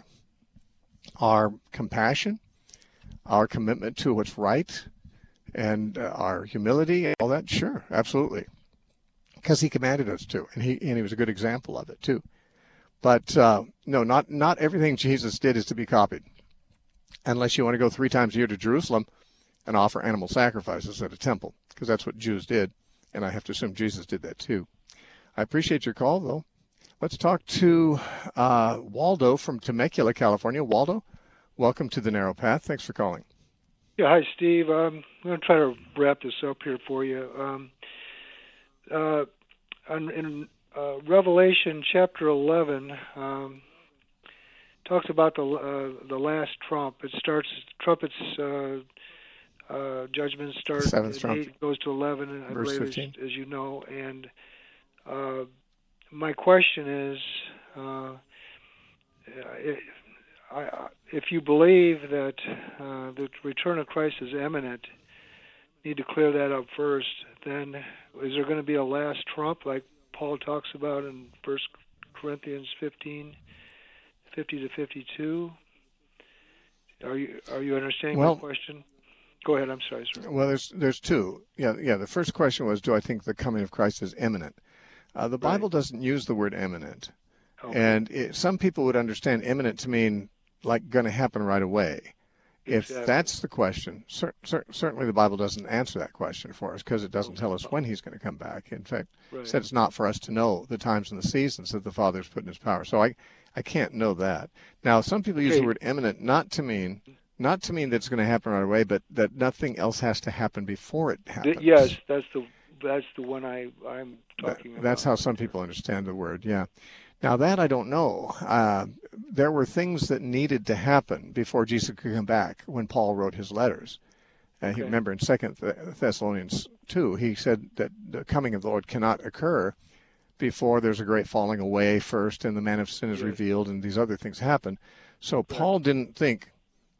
[SPEAKER 1] our compassion, our commitment to what's right, and uh, our humility, all that? Sure, absolutely. Because he commanded us to, and he and he was a good example of it too. But uh, no, not not everything Jesus did is to be copied, unless you want to go three times a year to Jerusalem and offer animal sacrifices at a temple, because that's what Jews did, and I have to assume Jesus did that too. I appreciate your call, though. Let's talk to uh, Waldo from Temecula, California. Waldo, welcome to the Narrow Path. Thanks for calling.
[SPEAKER 10] Yeah, hi, Steve. Um, I'm going to try to wrap this up here for you. Um, uh, in in uh, Revelation chapter eleven, um, talks about the uh, the last trump. It starts trumpets. Uh, uh, judgments start.
[SPEAKER 1] Seventh
[SPEAKER 10] at
[SPEAKER 1] trump.
[SPEAKER 10] eight, goes to eleven, I
[SPEAKER 1] Verse
[SPEAKER 10] believe, as,
[SPEAKER 1] fifteen.
[SPEAKER 10] as you know. And uh, my question is, uh, it, I, if you believe that uh, the return of Christ is imminent, need to clear that up first. Then, is there going to be a last trump, like Paul talks about in First Corinthians fifteen, fifty to fifty-two? Are you are you understanding
[SPEAKER 1] Well,
[SPEAKER 10] my question? Go ahead. I'm sorry, sir.
[SPEAKER 1] Well, there's there's two. Yeah, yeah. The first question was, do I think the coming of Christ is imminent? Uh, the Bible doesn't use the word imminent,
[SPEAKER 10] Okay.
[SPEAKER 1] and it, some people would understand imminent to mean like going to happen right away. If
[SPEAKER 10] Exactly.
[SPEAKER 1] that's the question, cer- cer- certainly the Bible doesn't answer that question for us because it doesn't tell us when he's going to come back. In fact,
[SPEAKER 10] Right.
[SPEAKER 1] it said it's not for us to know the times and the seasons that the Father's put in his power. So I, I can't know that. Now, some people use
[SPEAKER 10] Okay.
[SPEAKER 1] the word imminent not to mean not to mean that it's going to happen right away, but that nothing else has to happen before it happens.
[SPEAKER 10] Th- yes, that's the that's the one I I'm talking
[SPEAKER 1] That-
[SPEAKER 10] about.
[SPEAKER 1] That's how some people understand the word, yeah. Now that I don't know. Uh, there were things that needed to happen before Jesus could come back when Paul wrote his letters. Uh,
[SPEAKER 10] Okay.
[SPEAKER 1] he, remember in Second Thessalonians two, he said that the coming of the Lord cannot occur before there's a great falling away first and the man of sin is
[SPEAKER 10] Yes.
[SPEAKER 1] revealed and these other things happen. So Paul didn't think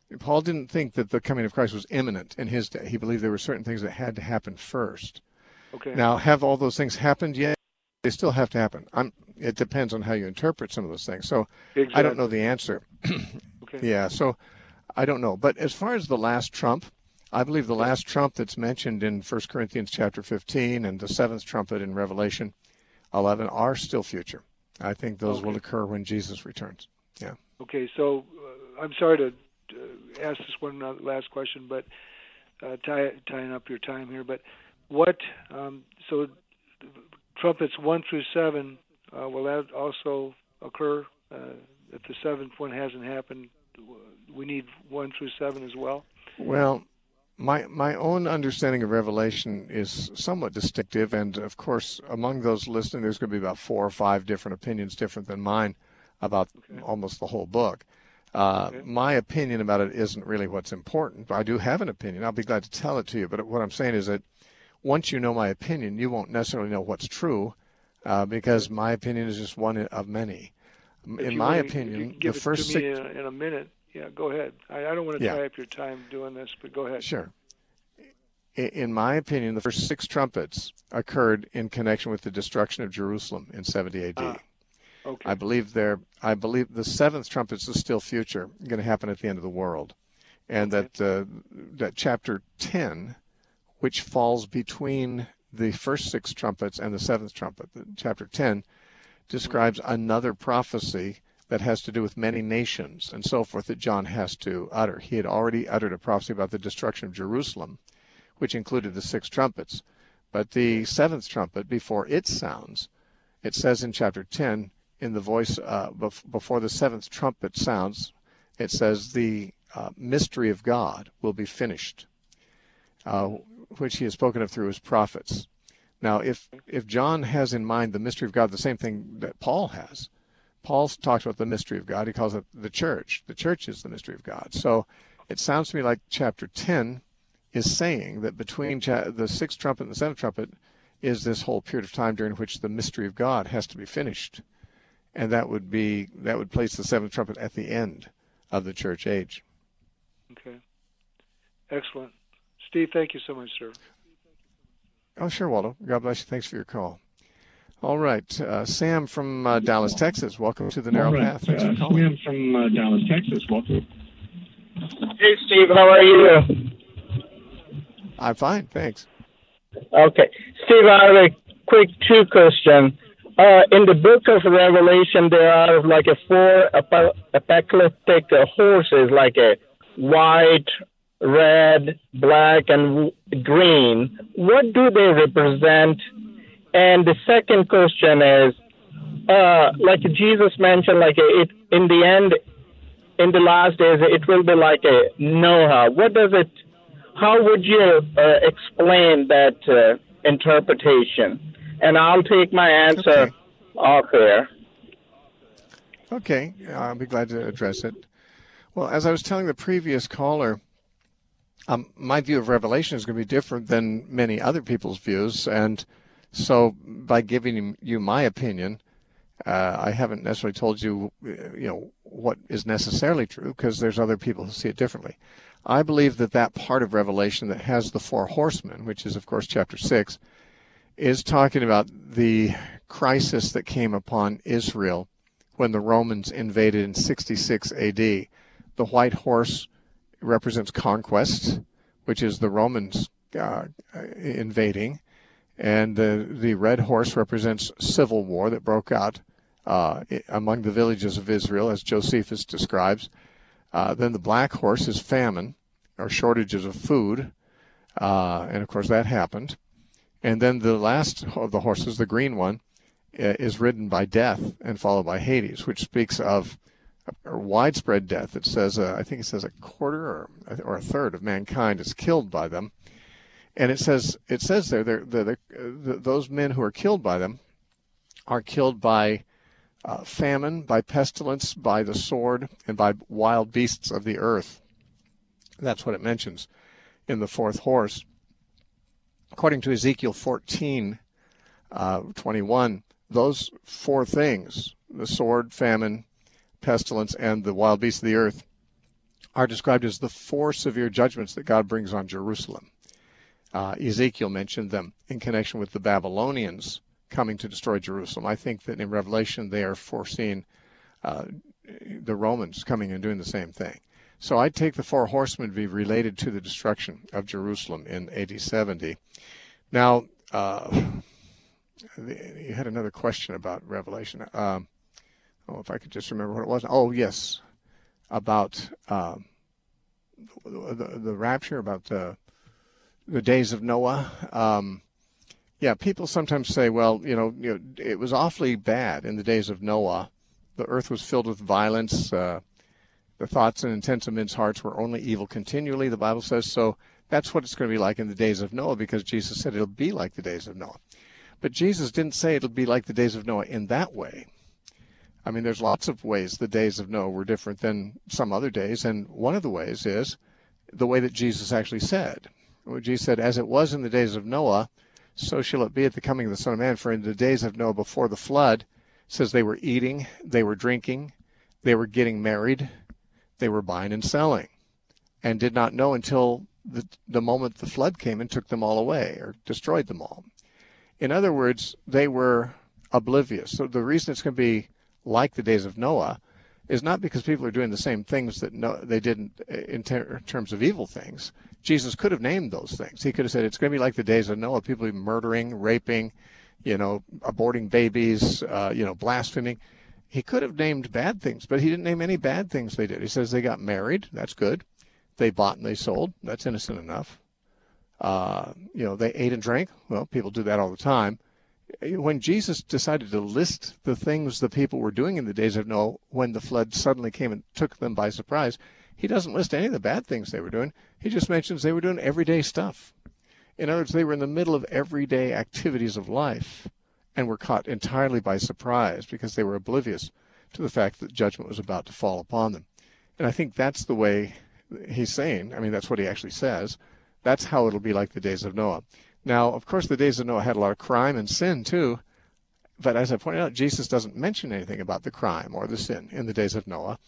[SPEAKER 1] Paul didn't think that the coming of Christ was imminent in his day. He believed there were certain things that had to happen first.
[SPEAKER 10] Okay.
[SPEAKER 1] Now, have all those things happened yet? They still have to happen. I'm, it depends on how you interpret some of those things. So
[SPEAKER 10] exactly.
[SPEAKER 1] I don't know the answer.
[SPEAKER 10] Okay.
[SPEAKER 1] Yeah, so I don't know. But as far as the last trump, I believe the last trump that's mentioned in First Corinthians chapter fifteen and the seventh trumpet in Revelation eleven are still future. I think those
[SPEAKER 10] okay.
[SPEAKER 1] will occur when Jesus returns. Yeah.
[SPEAKER 10] Okay, so uh, I'm sorry to uh, ask this one last question, but uh, tie, tying up your time here. But what? Um, so trumpets one through seven, uh, will that also occur? Uh, if the seventh one hasn't happened, we need one through seven as well.
[SPEAKER 1] Well, my my own understanding of Revelation is somewhat distinctive, and of course, among those listening, there's going to be about four or five different opinions, different than mine, about okay. almost the whole book. Uh, okay. My opinion about it isn't really what's important. I do have an opinion. I'll be glad to tell it to you. But what I'm saying is that once you know my opinion, you won't necessarily know what's true, uh, because my opinion is just one of many.
[SPEAKER 10] If
[SPEAKER 1] in my
[SPEAKER 10] really,
[SPEAKER 1] opinion,
[SPEAKER 10] give
[SPEAKER 1] the
[SPEAKER 10] it
[SPEAKER 1] first
[SPEAKER 10] to me
[SPEAKER 1] six...
[SPEAKER 10] in, a, in a minute. Yeah, go ahead. I, I don't want to
[SPEAKER 1] yeah.
[SPEAKER 10] tie up your time doing this, but go ahead.
[SPEAKER 1] Sure. In my opinion, the first six trumpets occurred in connection with the destruction of Jerusalem in seventy A D.
[SPEAKER 10] Ah, okay.
[SPEAKER 1] I believe there. I believe the seventh trumpet is still future, going to happen at the end of the world, and
[SPEAKER 10] okay.
[SPEAKER 1] that uh, that chapter ten, which falls between the first six trumpets and the seventh trumpet, chapter ten, describes mm-hmm. another prophecy that has to do with many nations and so forth that John has to utter. He had already uttered a prophecy about the destruction of Jerusalem, which included the six trumpets. But the seventh trumpet, before it sounds, it says in chapter ten, in the voice, uh, bef- before the seventh trumpet sounds, it says the uh, mystery of God will be finished, uh, which he has spoken of through his prophets. Now, if, if John has in mind the mystery of God, the same thing that Paul has, Paul talks about the mystery of God. He calls it the church. The church is the mystery of God. So it sounds to me like chapter ten is saying that between cha- the sixth trumpet and the seventh trumpet is this whole period of time during which the mystery of God has to be finished. And that would be that would place the seventh trumpet at the end of the church age.
[SPEAKER 10] Okay. Excellent. Steve, thank you so much, sir.
[SPEAKER 1] Oh, sure, Waldo. God bless you. Thanks for your call. All right. Uh, Sam from uh, Dallas, Texas. Welcome to the Narrow
[SPEAKER 11] right.
[SPEAKER 1] Path. Thanks
[SPEAKER 11] uh,
[SPEAKER 1] for calling.
[SPEAKER 11] Sam from uh, Dallas, Texas. Welcome.
[SPEAKER 12] Hey, Steve. How are you?
[SPEAKER 1] I'm fine. Thanks.
[SPEAKER 12] Okay. Steve, I have a quick two question. Uh, in the book of Revelation, there are like a four ap- apocalyptic uh, horses, like a white, red, black, and w- green. What do they represent? And the second question is, uh, like Jesus mentioned, like a, it in the end, in the last days, it will be like a Noah. What does it? How would you uh, explain that uh, interpretation? And I'll take my answer
[SPEAKER 1] okay.
[SPEAKER 12] off here.
[SPEAKER 1] Okay, I'll be glad to address it. Well, as I was telling the previous caller, um, my view of Revelation is going to be different than many other people's views, and so by giving you my opinion, uh, I haven't necessarily told you, you know, what is necessarily true, because there's other people who see it differently. I believe that that part of Revelation that has the four horsemen, which is, of course, chapter six, is talking about the crisis that came upon Israel when the Romans invaded in sixty-six A D. The white horse represents conquest, which is the Romans uh, invading, and the, the red horse represents civil war that broke out uh, among the villages of Israel, as Josephus describes. Uh, then the black horse is famine, or shortages of food, uh, and of course that happened. And then the last of the horses, the green one, is ridden by death and followed by Hades, which speaks of a widespread death. It says, uh, I think it says a quarter or, or a third of mankind is killed by them. And it says it says there, they're, they're, they're, those men who are killed by them are killed by uh, famine, by pestilence, by the sword, and by wild beasts of the earth. That's what it mentions in the fourth horse. According to Ezekiel fourteen, uh, twenty-one, those four things, the sword, famine, pestilence, and the wild beasts of the earth, are described as the four severe judgments that God brings on Jerusalem. Uh, Ezekiel mentioned them in connection with the Babylonians coming to destroy Jerusalem. I think that in Revelation they are foreseeing uh, the Romans coming and doing the same thing. So I take the four horsemen to be related to the destruction of Jerusalem in A D seventy. Now, uh, you had another question about Revelation. Um, oh, if I could just remember what it was. Oh, yes, about uh, the, the, the rapture, about the, the days of Noah. Um, yeah, people sometimes say, well, you know, you know, it was awfully bad in the days of Noah. The earth was filled with violence. Uh, the thoughts and intents of men's hearts were only evil continually, the Bible says. So that's what it's going to be like in the days of Noah, because Jesus said it'll be like the days of Noah. But Jesus didn't say it'll be like the days of Noah in that way. I mean, there's lots of ways the days of Noah were different than some other days, and one of the ways is the way that Jesus actually said. When Jesus said, as it was in the days of Noah, so shall it be at the coming of the Son of Man. For in the days of Noah before the flood, it says they were eating, they were drinking, they were getting married, they were buying and selling, and did not know until the, the moment the flood came and took them all away or destroyed them all. In other words, they were oblivious. So the reason it's going to be like the days of Noah is not because people are doing the same things that no, they didn't in ter- terms of evil things. Jesus could have named those things. He could have said it's going to be like the days of Noah, people murdering, raping, you know, aborting babies, uh, you know, blaspheming. He could have named bad things, but he didn't name any bad things they did. He says they got married. That's good. They bought and they sold. That's innocent enough. Uh, you know, they ate and drank. Well, people do that all the time. When Jesus decided to list the things the people were doing in the days of Noah, when the flood suddenly came and took them by surprise, he doesn't list any of the bad things they were doing. He just mentions they were doing everyday stuff. In other words, they were in the middle of everyday activities of life and were caught entirely by surprise because they were oblivious to the fact that judgment was about to fall upon them. And I think that's the way he's saying. I mean, that's what he actually says. That's how it'll be like the days of Noah. Now, of course, the days of Noah had a lot of crime and sin, too. But as I pointed out, Jesus doesn't mention anything about the crime or the sin in the days of Noah.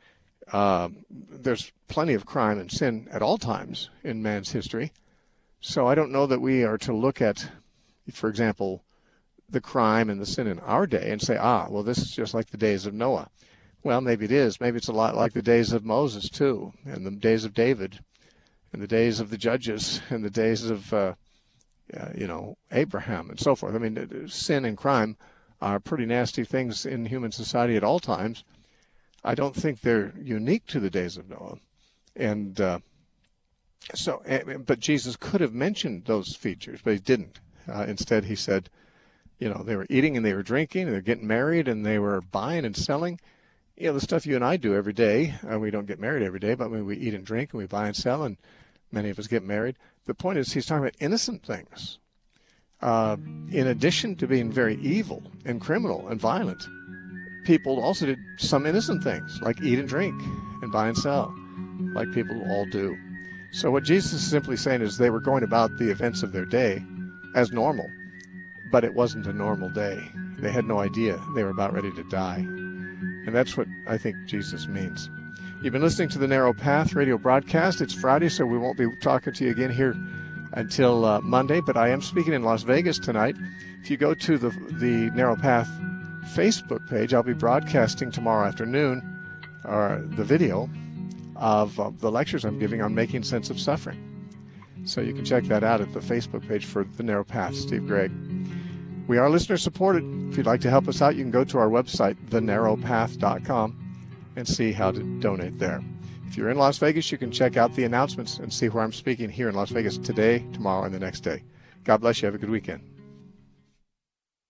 [SPEAKER 1] Um, there's plenty of crime and sin at all times in man's history. So I don't know that we are to look at, for example, the crime and the sin in our day and say, ah, well, this is just like the days of Noah. Well, maybe it is. Maybe it's a lot like the days of Moses, too, and the days of David, and the days of the judges, and the days of, uh, uh, you know, Abraham, and so forth. I mean, sin and crime are pretty nasty things in human society at all times. I don't think they're unique to the days of Noah. And uh, so, but Jesus could have mentioned those features, but he didn't. Uh, instead, he said, you know, they were eating and they were drinking, and they're getting married, and they were buying and selling. You know, the stuff you and I do every day. Uh, we don't get married every day, but we eat and drink, and we buy and sell, and many of us get married. The point is, he's talking about innocent things. Uh, in addition to being very evil and criminal and violent, people also did some innocent things, like eat and drink and buy and sell, like people all do. So what Jesus is simply saying is they were going about the events of their day as normal, but it wasn't a normal day. They had no idea they were about ready to die. And that's what I think Jesus means. You've been listening to the Narrow Path radio broadcast. It's Friday, so we won't be talking to you again here until uh, Monday, but I am speaking in Las Vegas tonight. If you go to the, the Narrow Path Facebook page, I'll be broadcasting tomorrow afternoon or the video of uh, the lectures I'm giving on making sense of suffering. So you can check that out at the Facebook page for the Narrow Path, Steve Gregg. We are listener supported. If you'd like to help us out, you can go to our website, the narrow path dot com, and see how to donate there. If you're in Las Vegas, you can check out the announcements and see where I'm speaking here in Las Vegas today, tomorrow, and the next day. God bless you. Have a good weekend.